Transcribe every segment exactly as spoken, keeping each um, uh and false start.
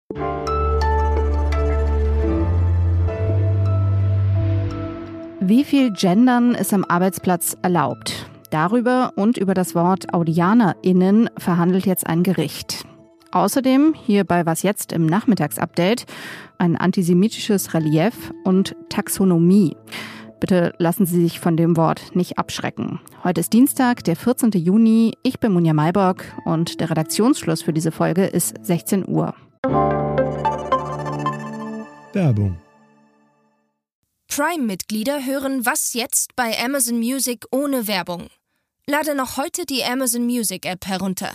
Wie viel Gendern ist am Arbeitsplatz erlaubt? Darüber und über das Wort AudianerInnen verhandelt jetzt ein Gericht. Außerdem hier bei Was jetzt im Nachmittagsupdate ein antisemitisches Relief und Taxonomie. Bitte lassen Sie sich von dem Wort nicht abschrecken. Heute ist Dienstag, der vierzehnten Juni. Ich bin Munja Mayborg und der Redaktionsschluss für diese Folge ist sechzehn Uhr. Werbung. Prime-Mitglieder hören Was jetzt bei Amazon Music ohne Werbung. Lade noch heute die Amazon Music App herunter.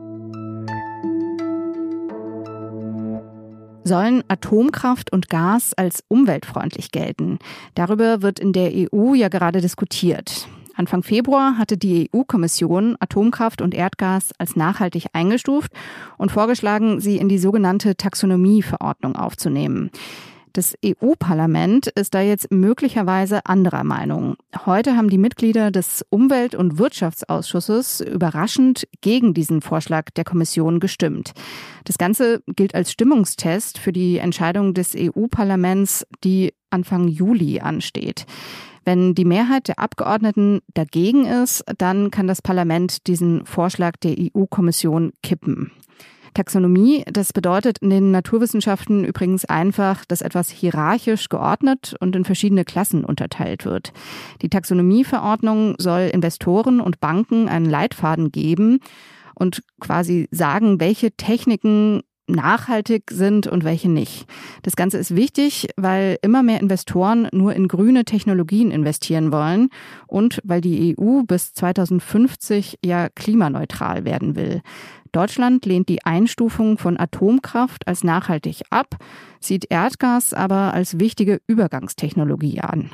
Sollen Atomkraft und Gas als umweltfreundlich gelten? Darüber wird in der E U ja gerade diskutiert. Anfang Februar hatte die E U-Kommission Atomkraft und Erdgas als nachhaltig eingestuft und vorgeschlagen, sie in die sogenannte Taxonomie-Verordnung aufzunehmen. Das E U-Parlament ist da jetzt möglicherweise anderer Meinung. Heute haben die Mitglieder des Umwelt- und Wirtschaftsausschusses überraschend gegen diesen Vorschlag der Kommission gestimmt. Das Ganze gilt als Stimmungstest für die Entscheidung des E U-Parlaments, die Anfang Juli ansteht. Wenn die Mehrheit der Abgeordneten dagegen ist, dann kann das Parlament diesen Vorschlag der E U-Kommission kippen. Taxonomie, das bedeutet in den Naturwissenschaften übrigens einfach, dass etwas hierarchisch geordnet und in verschiedene Klassen unterteilt wird. Die Taxonomieverordnung soll Investoren und Banken einen Leitfaden geben und quasi sagen, welche Techniken nachhaltig sind und welche nicht. Das Ganze ist wichtig, weil immer mehr Investoren nur in grüne Technologien investieren wollen und weil die E U bis zweitausendfünfzig ja klimaneutral werden will. Deutschland lehnt die Einstufung von Atomkraft als nachhaltig ab, sieht Erdgas aber als wichtige Übergangstechnologie an.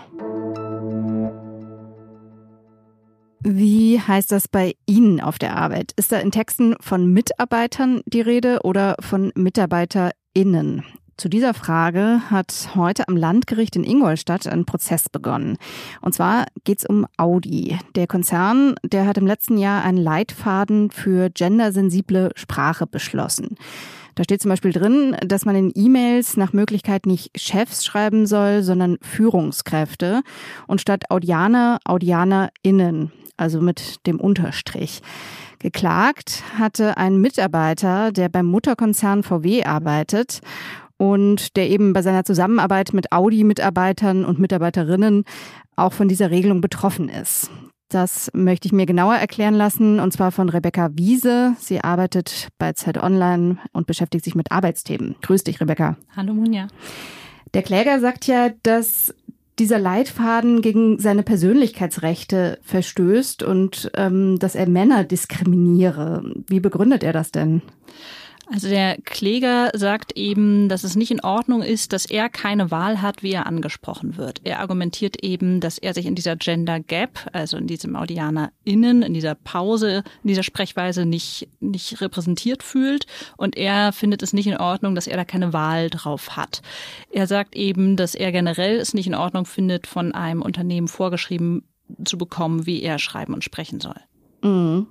Wie heißt das bei Ihnen auf der Arbeit? Ist da in Texten von Mitarbeitern die Rede oder von MitarbeiterInnen? Zu dieser Frage hat heute am Landgericht in Ingolstadt ein Prozess begonnen. Und zwar geht es um Audi. Der Konzern, der hat im letzten Jahr einen Leitfaden für gendersensible Sprache beschlossen. Da steht zum Beispiel drin, dass man in E-Mails nach Möglichkeit nicht Chefs schreiben soll, sondern Führungskräfte und statt Audianer, AudianerInnen, also mit dem Unterstrich. Geklagt hatte ein Mitarbeiter, der beim Mutterkonzern V W arbeitet und der eben bei seiner Zusammenarbeit mit Audi-Mitarbeitern und Mitarbeiterinnen auch von dieser Regelung betroffen ist. Das möchte ich mir genauer erklären lassen, und zwar von Rebecca Wiese. Sie arbeitet bei Zeit Online und beschäftigt sich mit Arbeitsthemen. Grüß dich, Rebecca. Hallo, Munja. Der Kläger sagt ja, dass dieser Leitfaden gegen seine Persönlichkeitsrechte verstößt und ähm, dass er Männer diskriminiere. Wie begründet er das denn? Also der Kläger sagt eben, dass es nicht in Ordnung ist, dass er keine Wahl hat, wie er angesprochen wird. Er argumentiert eben, dass er sich in dieser Gender Gap, also in diesem AudianerInnen, in dieser Pause, in dieser Sprechweise nicht, nicht repräsentiert fühlt. Und er findet es nicht in Ordnung, dass er da keine Wahl drauf hat. Er sagt eben, dass er generell es nicht in Ordnung findet, von einem Unternehmen vorgeschrieben zu bekommen, wie er schreiben und sprechen soll. Mhm.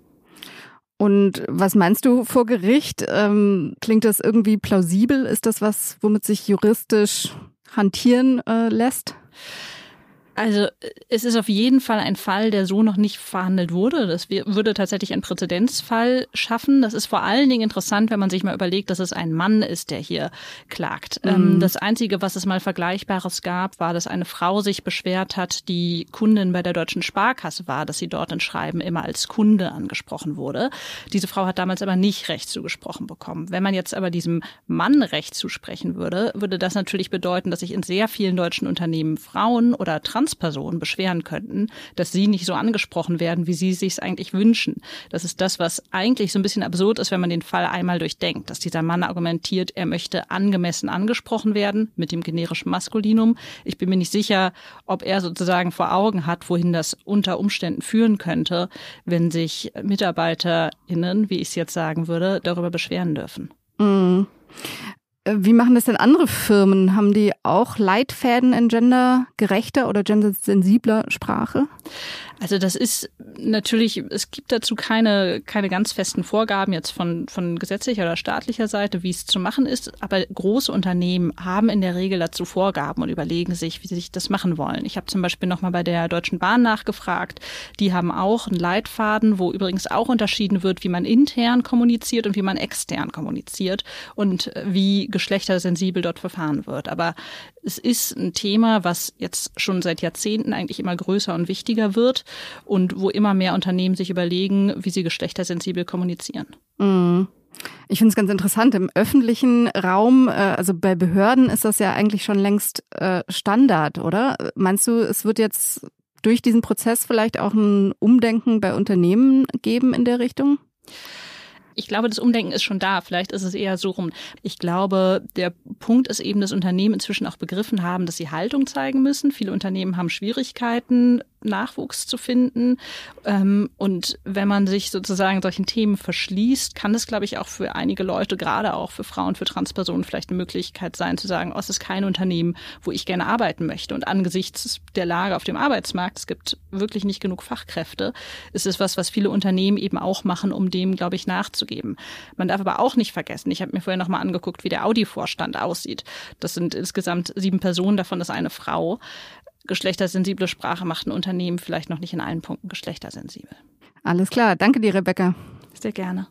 Und was meinst du vor Gericht? Ähm, klingt das irgendwie plausibel? Ist das was, womit sich juristisch hantieren äh, lässt? Also es ist auf jeden Fall ein Fall, der so noch nicht verhandelt wurde. Das würde tatsächlich einen Präzedenzfall schaffen. Das ist vor allen Dingen interessant, wenn man sich mal überlegt, dass es ein Mann ist, der hier klagt. Mhm. Das Einzige, was es mal Vergleichbares gab, war, dass eine Frau sich beschwert hat, die Kundin bei der Deutschen Sparkasse war, dass sie dort in Schreiben immer als Kunde angesprochen wurde. Diese Frau hat damals aber nicht Recht zugesprochen bekommen. Wenn man jetzt aber diesem Mann Recht zusprechen würde, würde das natürlich bedeuten, dass sich in sehr vielen deutschen Unternehmen Frauen oder Trans Transpersonen beschweren könnten, dass sie nicht so angesprochen werden, wie sie es sich eigentlich wünschen. Das ist das, was eigentlich so ein bisschen absurd ist, wenn man den Fall einmal durchdenkt, dass dieser Mann argumentiert, er möchte angemessen angesprochen werden mit dem generischen Maskulinum. Ich bin mir nicht sicher, ob er sozusagen vor Augen hat, wohin das unter Umständen führen könnte, wenn sich MitarbeiterInnen, wie ich es jetzt sagen würde, darüber beschweren dürfen. Mhm. Wie machen das denn andere Firmen? Haben die auch Leitfäden in gendergerechter oder gendersensibler Sprache? Also das ist natürlich, es gibt dazu keine, keine ganz festen Vorgaben jetzt von, von gesetzlicher oder staatlicher Seite, wie es zu machen ist. Aber große Unternehmen haben in der Regel dazu Vorgaben und überlegen sich, wie sie sich das machen wollen. Ich habe zum Beispiel nochmal bei der Deutschen Bahn nachgefragt. Die haben auch einen Leitfaden, wo übrigens auch unterschieden wird, wie man intern kommuniziert und wie man extern kommuniziert und wie geschlechtersensibel dort verfahren wird. Aber es ist ein Thema, was jetzt schon seit Jahrzehnten eigentlich immer größer und wichtiger wird und wo immer mehr Unternehmen sich überlegen, wie sie geschlechtersensibel kommunizieren. Mhm. Ich finde es ganz interessant. Im öffentlichen Raum, also bei Behörden ist das ja eigentlich schon längst Standard, oder? Meinst du, es wird jetzt durch diesen Prozess vielleicht auch ein Umdenken bei Unternehmen geben in der Richtung? Ich glaube, das Umdenken ist schon da. Vielleicht ist es eher so rum. Ich glaube, der Punkt ist eben, dass Unternehmen inzwischen auch begriffen haben, dass sie Haltung zeigen müssen. Viele Unternehmen haben Schwierigkeiten, Nachwuchs zu finden. Und wenn man sich sozusagen solchen Themen verschließt, kann das, glaube ich, auch für einige Leute, gerade auch für Frauen, für Transpersonen vielleicht eine Möglichkeit sein, zu sagen, oh, es ist kein Unternehmen, wo ich gerne arbeiten möchte. Und angesichts der Lage auf dem Arbeitsmarkt, es gibt wirklich nicht genug Fachkräfte, ist es was, was viele Unternehmen eben auch machen, um dem, glaube ich, nachzugeben. Man darf aber auch nicht vergessen, ich habe mir vorher nochmal angeguckt, wie der Audi-Vorstand aussieht. Das sind insgesamt sieben Personen, davon ist eine Frau. Geschlechtersensible Sprache macht ein Unternehmen vielleicht noch nicht in allen Punkten geschlechtersensibel. Alles klar, danke dir, Rebecca. Sehr gerne.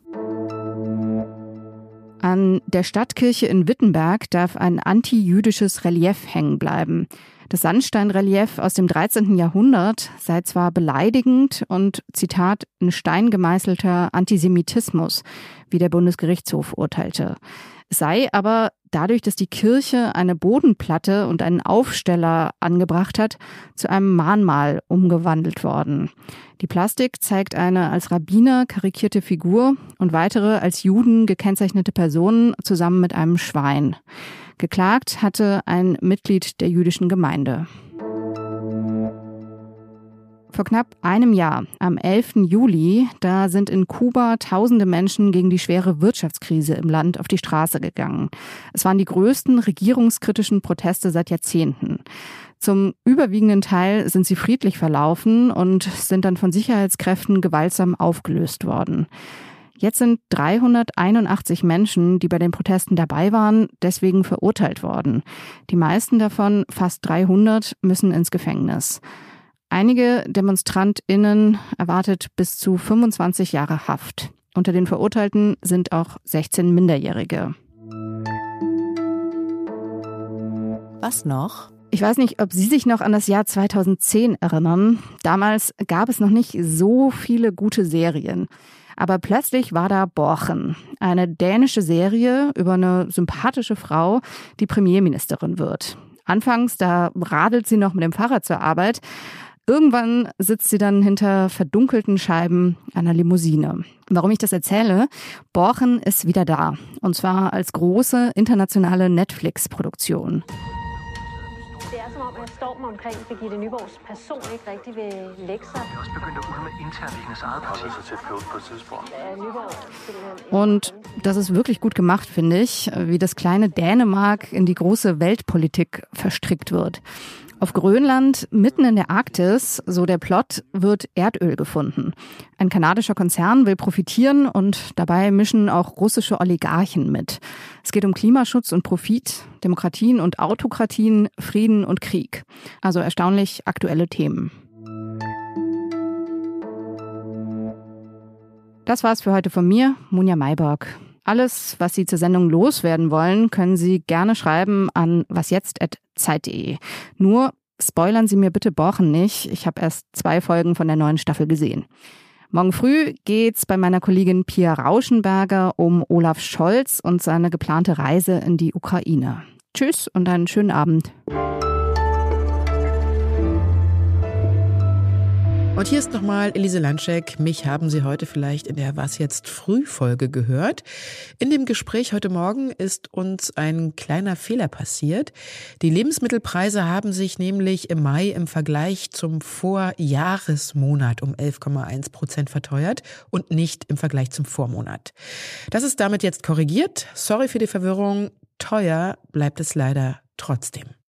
An der Stadtkirche in Wittenberg darf ein antijüdisches Relief hängen bleiben. Das Sandsteinrelief aus dem dreizehnten Jahrhundert sei zwar beleidigend und, Zitat, in Stein gemeißelter Antisemitismus, wie der Bundesgerichtshof urteilte. Es sei aber dadurch, dass die Kirche eine Bodenplatte und einen Aufsteller angebracht hat, zu einem Mahnmal umgewandelt worden. Die Plastik zeigt eine als Rabbiner karikierte Figur und weitere als Juden gekennzeichnete Personen zusammen mit einem Schwein. Geklagt hatte ein Mitglied der jüdischen Gemeinde. Vor knapp einem Jahr, am elften Juli, da sind in Kuba tausende Menschen gegen die schwere Wirtschaftskrise im Land auf die Straße gegangen. Es waren die größten regierungskritischen Proteste seit Jahrzehnten. Zum überwiegenden Teil sind sie friedlich verlaufen und sind dann von Sicherheitskräften gewaltsam aufgelöst worden. Jetzt sind dreihunderteinundachtzig Menschen, die bei den Protesten dabei waren, deswegen verurteilt worden. Die meisten davon, fast dreihundert, müssen ins Gefängnis. Einige DemonstrantInnen erwartet bis zu fünfundzwanzig Jahre Haft. Unter den Verurteilten sind auch sechzehn Minderjährige. Was noch? Ich weiß nicht, ob Sie sich noch an das Jahr zweitausendzehn erinnern. Damals gab es noch nicht so viele gute Serien. Aber plötzlich war da Borgen, eine dänische Serie über eine sympathische Frau, die Premierministerin wird. Anfangs, da radelt sie noch mit dem Fahrrad zur Arbeit. Irgendwann sitzt sie dann hinter verdunkelten Scheiben einer Limousine. Warum ich das erzähle? Borgen ist wieder da. Und zwar als große internationale Netflix-Produktion. Det er som om, at stormen omkring Birgitte Nyborgs person ikke rigtig vil lægge sig. Det er også begyndt at ulme internt i hendes eget parti. Så tæt på på et tidspunkt. Und das ist wirklich gut gemacht, finde ich, wie das kleine Dänemark in die große Weltpolitik verstrickt wird. Auf Grönland, mitten in der Arktis, so der Plot, wird Erdöl gefunden. Ein kanadischer Konzern will profitieren und dabei mischen auch russische Oligarchen mit. Es geht um Klimaschutz und Profit, Demokratien und Autokratien, Frieden und Krieg. Also erstaunlich aktuelle Themen. Das war's für heute von mir, Munja Mayborg. Alles, was Sie zur Sendung loswerden wollen, können Sie gerne schreiben an wasjetzt at zeit punkt de. Nur spoilern Sie mir bitte Borgen nicht. Ich habe erst zwei Folgen von der neuen Staffel gesehen. Morgen früh geht's bei meiner Kollegin Pia Rauschenberger um Olaf Scholz und seine geplante Reise in die Ukraine. Tschüss und einen schönen Abend. Und hier ist nochmal Elise Landschek. Mich haben Sie heute vielleicht in der Was jetzt Früh-Folge gehört. In dem Gespräch heute Morgen ist uns ein kleiner Fehler passiert. Die Lebensmittelpreise haben sich nämlich im Mai im Vergleich zum Vorjahresmonat um elf Komma eins Prozent verteuert und nicht im Vergleich zum Vormonat. Das ist damit jetzt korrigiert. Sorry für die Verwirrung. teuer bleibt es leider trotzdem.